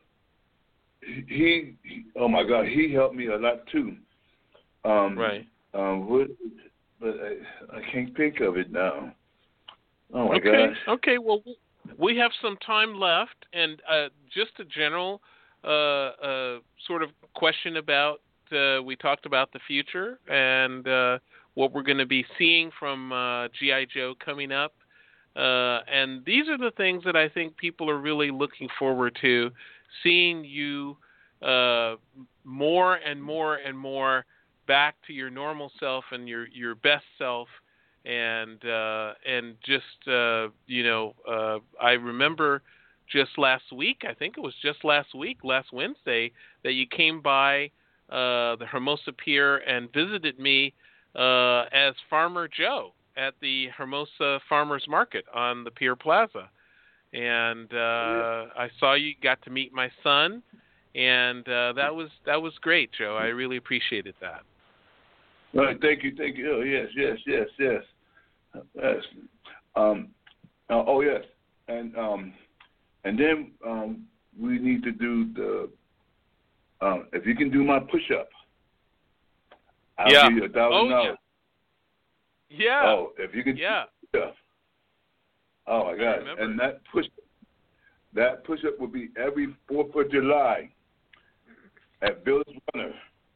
He, he, oh my God, he helped me a lot too. Um, right. Um, what, but I, I can't think of it now. Oh my okay. gosh. Okay. Well, we have some time left, and uh, just a general uh, uh, sort of question about. Uh, we talked about the future and uh, what we're going to be seeing from uh, G I. Joe coming up. Uh, and these are the things that I think people are really looking forward to, seeing you uh, more and more and more back to your normal self and your, your best self. And uh, and just, uh, you know, uh, I remember just last week, I think it was just last week, last Wednesday, that you came by uh, the Hermosa Pier and visited me uh, as Farmer Joe at the Hermosa Farmers Market on the Pier Plaza. And uh, I saw you, got to meet my son, and uh, that was that was great, Joe. I really appreciated that. Well, thank you, thank you. Oh, yes, yes, yes, yes. Yes. Um, uh, oh, yes. And um, and then um, we need to do the, um, if you can do my push-up, I'll yeah. give you a thousand dollars. Yeah. Oh, if you can yeah. do push-up. Oh, my God. And that push that push-up will be every fourth of July at Village Runner.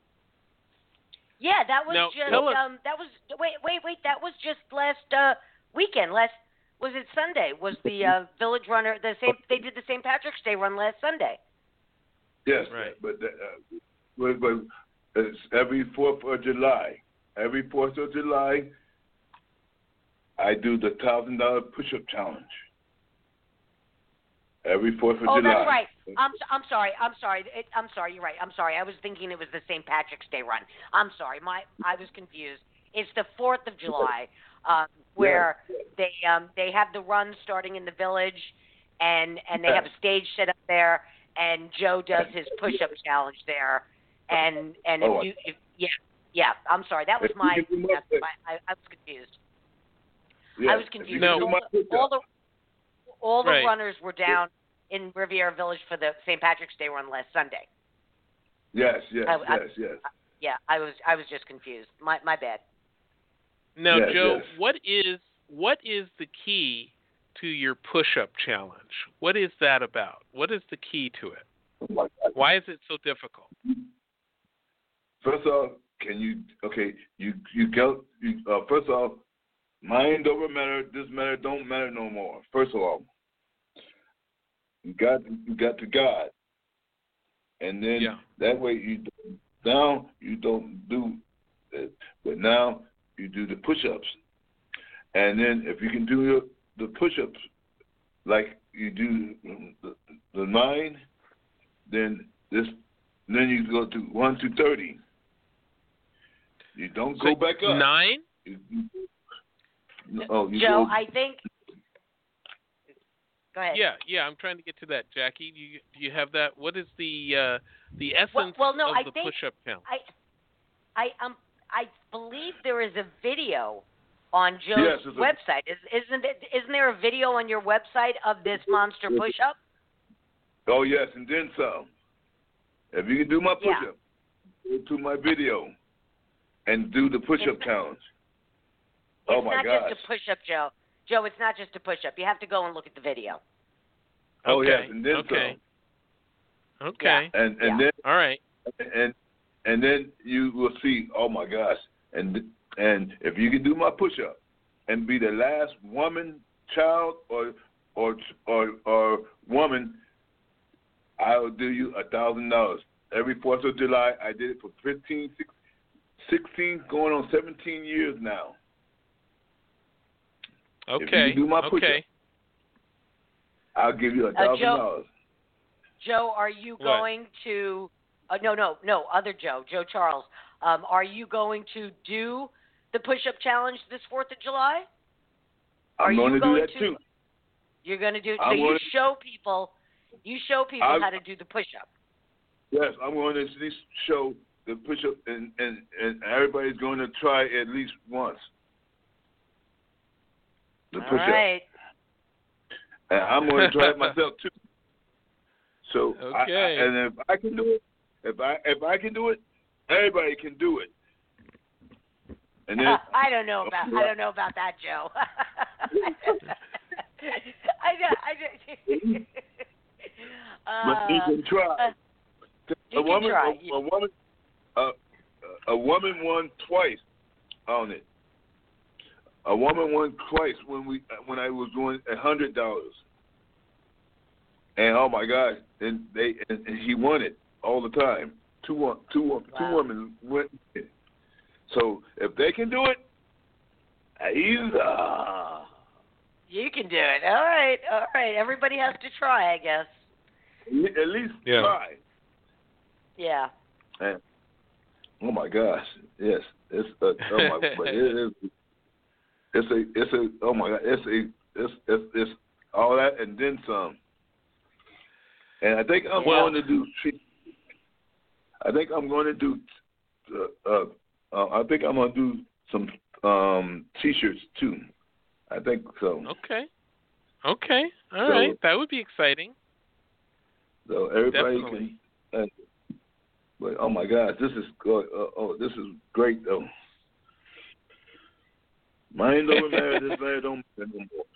Yeah, that was now, just us, um that was wait wait wait that was just last uh weekend last was it Sunday was the uh, Village Runner the same they did the Saint Patrick's Day run last Sunday. Yes, right. But uh, but, but it's every fourth of July. Every fourth of July, I do the thousand dollar push-up challenge. every Fourth of oh, July. that's right. I'm I'm sorry. I'm sorry. It, I'm sorry. You're right. I'm sorry. I was thinking it was the Saint Patrick's Day run. I'm sorry. My I was confused. It's the Fourth of July, um, where Yeah. they um, they have the run starting in the village, and and they have a stage set up there, and Joe does his push-up challenge there, and and if Oh, you if, yeah yeah I'm sorry. That was If you my, can do my- that's my I, I was confused. Yeah, I was if you confused. can All do my the, all push-up. the all the Right. runners were down in Riviera Village for the Saint Patrick's Day run last Sunday. Yes, yes, I- I- yes, yes. Yeah, I was I was just confused. My my bad. Now, Yes, Joe, yes. what is what is the key to your push-up challenge? What is that about? What is the key to it? Oh my God. Why is it so difficult? First off, can you okay? You you go. You, uh, first off, mind over matter. This matter don't matter no more. First of all, you got you got to God, and then Yeah. that way you now you don't do it, but now you do the push-ups, and then if you can do your, the push-ups like you do the, the nine, then this then you go to one to thirty. You don't So go back up. Nine? You, you, oh, you Joe, go, I think. Go ahead. Yeah, yeah. I'm trying to get to that, Jackie. Do you do you have that? What is the uh, the essence Well, well, no, of I the think push-up challenge? I I um I believe there is a video on Joe's Yes, it's a- website. Is isn't it? Isn't there a video on your website of this monster push-up? oh yes, and then some. If you can do my Yeah. push-up, go to my video and do the push-up It's- challenge. It's Oh my not gosh. just a push-up, Joe. Joe, it's not just a push-up. You have to go and look at the video. Oh Okay, yes, and then okay. some. Okay. And and Yeah. All right. then and and then you will see. Oh my gosh. And and if you can do my push-up and be the last woman, child, or or or or woman, I will do you a thousand dollars. Every Fourth of July, I did it for fifteen, sixteen, going on seventeen years now. If you Okay. can do my push-up, Okay. I'll give you a Uh, thousand Joe- dollars. Joe, are you What? going to? Uh, no, no, no. Other Joe, Joe Charles. Um, are you going to do the push-up challenge this Fourth of July? Are I'm going you to do going that to- too. You're going to do. So I'm you gonna- show people. You show people I'm- how to do the push-up. Yes, I'm going to at least show the push-up, and, and, and everybody's going to try at least once. The All push-up. right. And I'm going to try it myself too. So, I- Okay. I, and if I can do it, if I if I can do it, everybody can do it. And then I don't know about. I don't know about that, Joe. I don't. I don't. but you can try. uh, you a can woman, try. A, a woman, a, a woman won twice on it. A woman won twice when we when I was doing a hundred dollars. And oh my God! And they and, and he won it all the time. Two wo- two wo- two Wow. women went. So if they can do it, he's uh, You can do it. All right. All right. Everybody has to try, I guess. at least Yeah. try. Yeah. And, oh my gosh! Yes, it's uh, oh my, but it is. It's a it's a oh my God! It's a it's it's, it's all that and then some. And I think I'm Well- going to do. I think I'm going to do. Uh, uh, uh, I think I'm going to do some um, T-shirts too. I think so. Okay. Okay. All So- right. That would be exciting. So everybody Definitely. can. Uh, but oh my gosh, this is good. Uh, oh, this is great though. Mind over matter, this matter don't matter no more.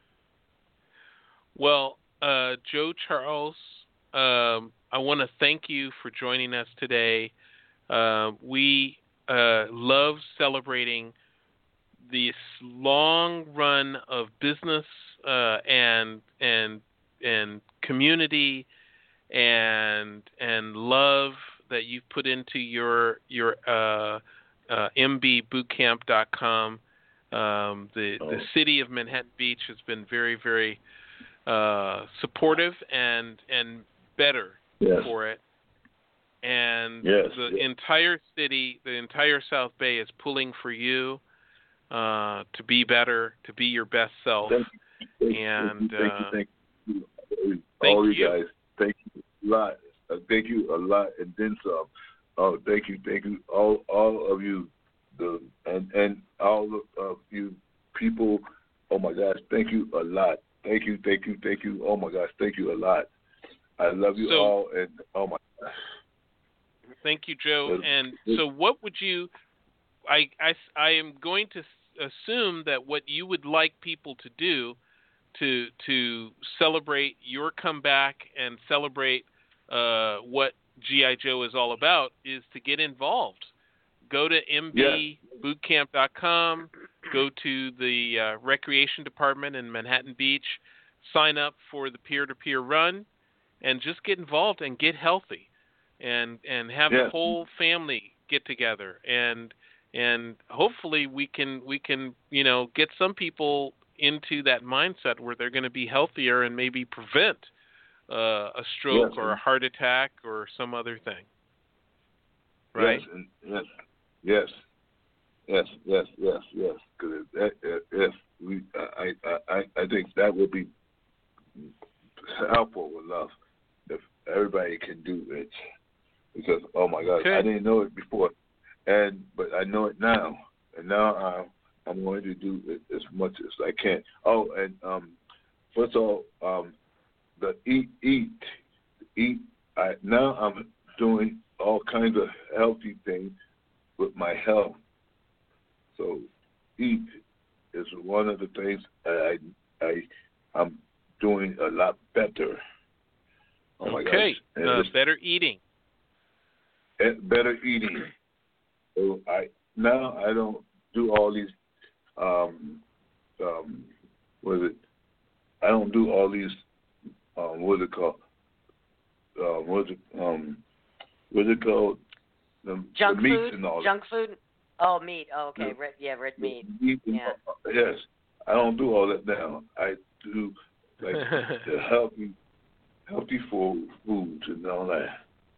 Well, uh, Joe Charles, um, I want to thank you for joining us today. Uh, we uh, love celebrating this long run of business uh, and and and community and and love that you've put into your your uh, uh, m b bootcamp dot com. Um, the Oh. the city of Manhattan Beach has been very very uh, supportive and and better yes. for it. And yes, the yes. entire city, the entire South Bay is pulling for you uh, to be better, to be your best self. Thank you. Thank and you. Thank uh, you. Thank you. Thank you. All you guys. Thank you a lot. Uh, thank you a lot, and then some. Oh, thank you, thank you, all all of you, the and and all of you people. Oh my gosh, thank you a lot. Thank you, thank you, thank you. Oh my gosh, thank you a lot. I love you so, all, and oh my gosh. Thank you, Joe. And so, what would you? I I I am going to assume that what you would like people to do to to celebrate your comeback and celebrate uh, what G I Joe is all about is to get involved. Go to m b bootcamp dot com, go to the uh, recreation department in Manhattan Beach, sign up for the peer-to-peer run, and just get involved and get healthy, and and have yes. the whole family get together, and and hopefully we can we can you know get some people into that mindset where they're going to be healthier and maybe prevent uh, a stroke yes. or a heart attack or some other thing. Right? Yes, and, yes, yes, yes, yes, yes, yes. Because if we, I, I, I, I think that would be helpful enough if everybody can do it. Because oh my God, okay. I didn't know it before, and but I know it now, and now I'm I'm going to do it as much as I can. Oh, and um, first of all, um, the eat, eat, eat. I now I'm doing all kinds of healthy things with my health. So eat is one of the things I I I'm doing a lot better. Oh my okay, gosh. uh, better eating. Better eating. So I now I don't do all these um um what is it? I don't do all these um what is it called? Uh, what is it um what is it called? The, Junk the meats food? and all Junk that. food? Oh, meat. Oh, okay. The, red, yeah, red meat. meat and, Yeah. uh, yes. I don't do all that now. I do like the healthy healthy food foods and all that.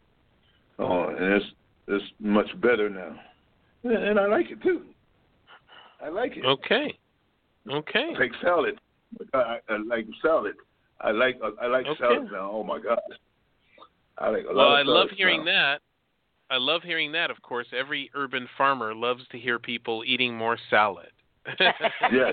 Oh, and it's it's much better now. And I like it too. I like it. Okay. Okay. I like salad. I, I like salad. I like I like okay. salad now. Oh my God. I like a well, lot I of love hearing now. that. I love hearing that. Of course, every urban farmer loves to hear people eating more salad. Yes.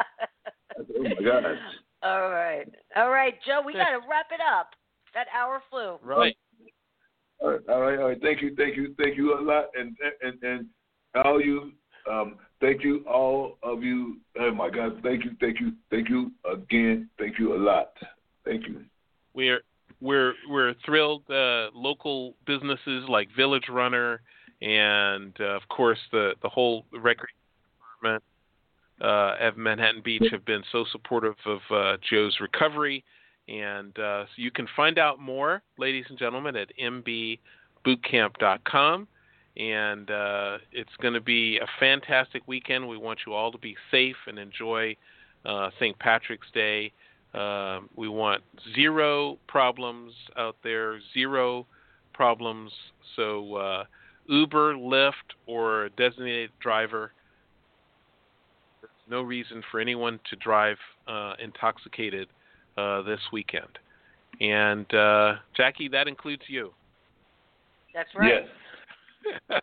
Oh my God. All right. All right, Joe, we got to wrap it up. That hour flew. Right. All right, all right, all right. Thank you, thank you, thank you a lot, and and and all you, um, thank you all of you. Oh my God, thank you, thank you, thank you again, thank you a lot, thank you. We're we're we're thrilled. Uh, local businesses like Village Runner and uh, of course the the whole recreation department uh, at Manhattan Beach have been so supportive of uh, Joe's recovery. And uh, so you can find out more, ladies and gentlemen, at m b bootcamp dot com. And uh, it's going to be a fantastic weekend. We want you all to be safe and enjoy uh, Saint Patrick's Day. Uh, we want zero problems out there, zero problems. So uh, Uber, Lyft, or a designated driver, there's no reason for anyone to drive uh, intoxicated Uh, this weekend. And uh, Jackie, that includes you. That's right. Yes.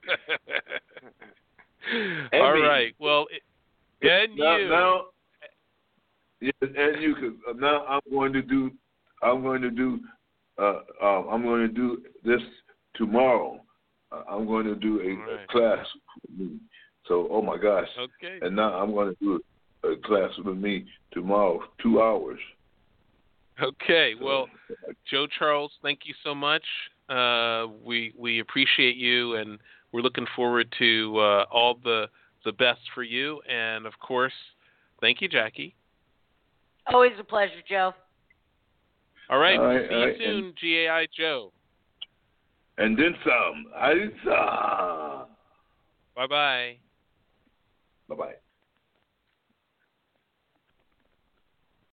All me. right. Well, it, and now, you. Now, yes, and you. Cause now I'm going to do. I'm going to do. Uh, uh, I'm going to do this tomorrow. Uh, I'm going to do a, right. a class with me. So, oh my gosh. Okay. And now I'm going to do a class with me tomorrow, two hours. Okay. Well, Joe Charles, thank you so much. Uh, we we appreciate you, and we're looking forward to uh, all the the best for you. And of course, thank you, Jackie. Always a pleasure, Joe. All right. All right we'll see all you right, soon, and, G A I Joe. And then some. I saw. Bye bye. Bye bye.